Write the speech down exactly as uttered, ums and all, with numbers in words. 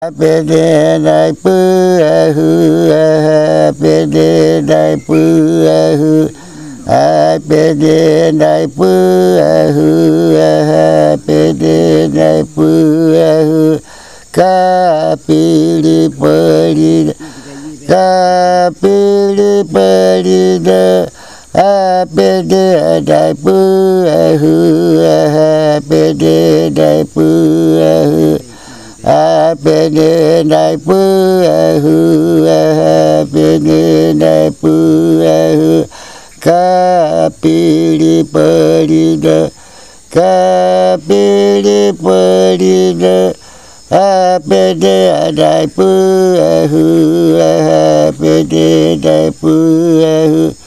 Pede dai pu hu pede dai pu hu pede dai pu hu pede dai pu hu ka pili pali ka pili pali da pede dai pu hu pede dai pu hu Pede dai pu hu pede dai pu hu ka pili pali da ka pili pali da pede dai pu hu pede dai pu hu